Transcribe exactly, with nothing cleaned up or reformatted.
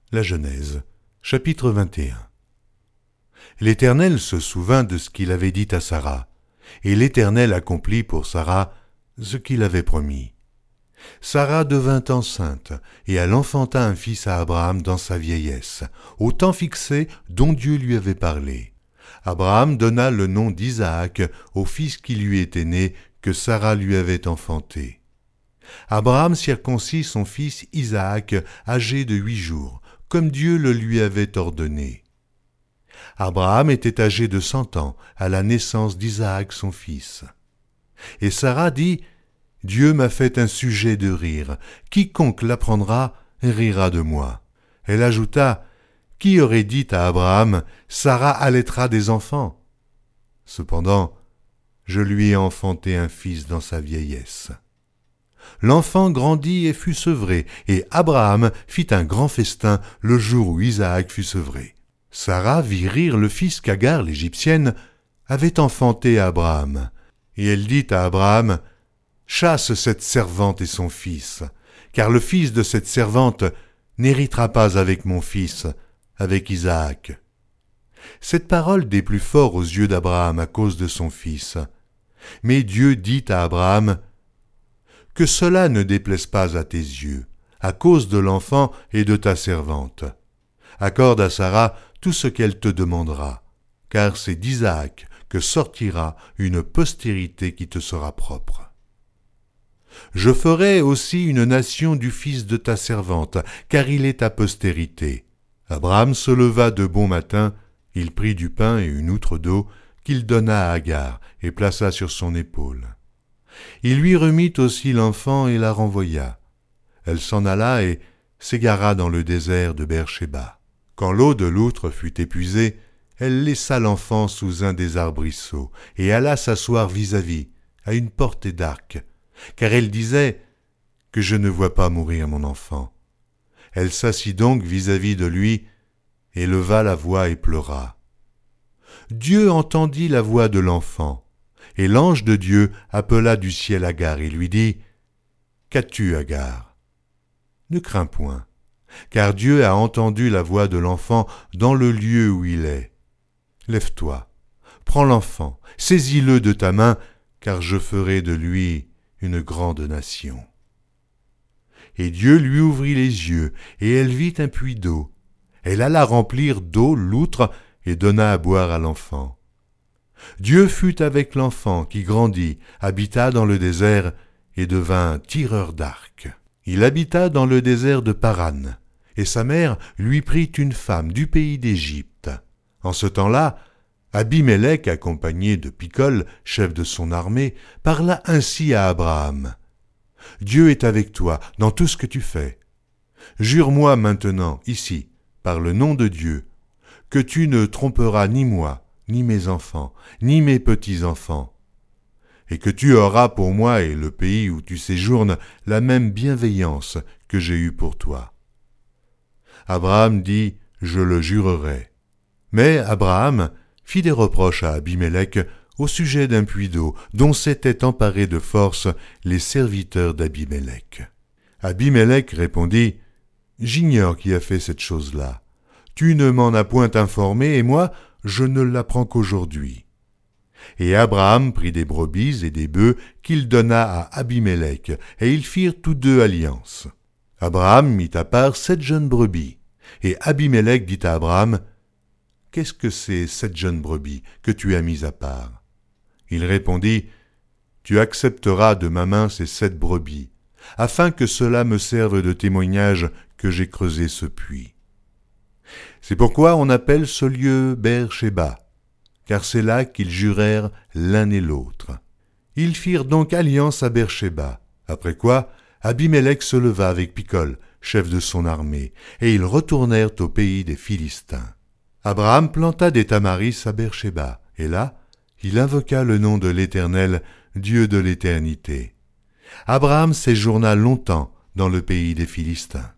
La Genèse, chapitre vingt et un. L'Éternel se souvint de ce qu'il avait dit à Sara, et l'Éternel accomplit pour Sara ce qu'il avait promis. Sara devint enceinte, et elle enfanta un fils à Abraham dans sa vieillesse, au temps fixé dont Dieu lui avait parlé. Abraham donna le nom d'Isaac au fils qui lui était né, que Sara lui avait enfanté. Abraham circoncit son fils Isaac, âgé de huit jours, comme Dieu le lui avait ordonné. Abraham était âgé de cent ans à la naissance d'Isaac son fils. Et Sara dit, « Dieu m'a fait un sujet de rire, quiconque l'apprendra rira de moi. » Elle ajouta, « Qui aurait dit à Abraham, Sara allaitera des enfants? Cependant, je lui ai enfanté un fils dans sa vieillesse. » L'enfant grandit et fut sevré, et Abraham fit un grand festin le jour où Isaac fut sevré. Sara vit rire le fils qu'Agar, l'Égyptienne, avait enfanté à Abraham, et elle dit à Abraham, « Chasse cette servante et son fils, car le fils de cette servante n'héritera pas avec mon fils, avec Isaac. » Cette parole déplut fort aux yeux d'Abraham à cause de son fils. Mais Dieu dit à Abraham, « Que cela ne déplaise pas à tes yeux, à cause de l'enfant et de ta servante. Accorde à Sara tout ce qu'elle te demandera, car c'est d'Isaac que sortira une postérité qui te sera propre. Je ferai aussi une nation du fils de ta servante, car il est ta postérité. » Abraham se leva de bon matin, il prit du pain et une outre d'eau qu'il donna à Agar et plaça sur son épaule. Il lui remit aussi l'enfant et la renvoya. Elle s'en alla et s'égara dans le désert de Beer-shéba. Quand l'eau de l'outre fut épuisée, elle laissa l'enfant sous un des arbrisseaux et alla s'asseoir vis-à-vis, à une portée d'arc, car elle disait « Que je ne vois pas mourir mon enfant. » Elle s'assit donc vis-à-vis de lui, et leva la voix et pleura. Dieu entendit la voix de l'enfant, et l'ange de Dieu appela du ciel Agar et lui dit, « Qu'as-tu, Agar? Ne crains point, car Dieu a entendu la voix de l'enfant dans le lieu où il est. Lève-toi, prends l'enfant, saisis-le de ta main, car je ferai de lui une grande nation. » Et Dieu lui ouvrit les yeux, et elle vit un puits d'eau. Elle alla remplir d'eau l'outre et donna à boire à l'enfant. Dieu fut avec l'enfant qui grandit, habita dans le désert et devint tireur d'arc. Il habita dans le désert de Paran, et sa mère lui prit une femme du pays d'Égypte. En ce temps-là, Abimélec, accompagné de Picol, chef de son armée, parla ainsi à Abraham. « Dieu est avec toi dans tout ce que tu fais. Jure-moi maintenant, ici, par le nom de Dieu, que tu ne tromperas ni moi, ni mes enfants, ni mes petits-enfants, et que tu auras pour moi et le pays où tu séjournes la même bienveillance que j'ai eue pour toi. » Abraham dit, « Je le jurerai. » Mais Abraham fit des reproches à Abimélec au sujet d'un puits d'eau dont s'étaient emparés de force les serviteurs d'Abimélec. Abimélec répondit, « J'ignore qui a fait cette chose-là. Tu ne m'en as point informé, et moi, je ne l'apprends qu'aujourd'hui. » Et Abraham prit des brebis et des bœufs qu'il donna à Abimélec, et ils firent tous deux alliance. Abraham mit à part sept jeunes brebis, et Abimélec dit à Abraham, « Qu'est-ce que c'est sept jeunes brebis que tu as mis à part? » Il répondit, « Tu accepteras de ma main ces sept brebis, afin que cela me serve de témoignage que j'ai creusé ce puits. » C'est pourquoi on appelle ce lieu Beer-shéba, car c'est là qu'ils jurèrent l'un et l'autre. Ils firent donc alliance à Beer-shéba, après quoi Abimélec se leva avec Picol, chef de son armée, et ils retournèrent au pays des Philistins. Abraham planta des tamaris à Beer-shéba, et là, il invoqua le nom de l'Éternel, Dieu de l'éternité. Abraham séjourna longtemps dans le pays des Philistins.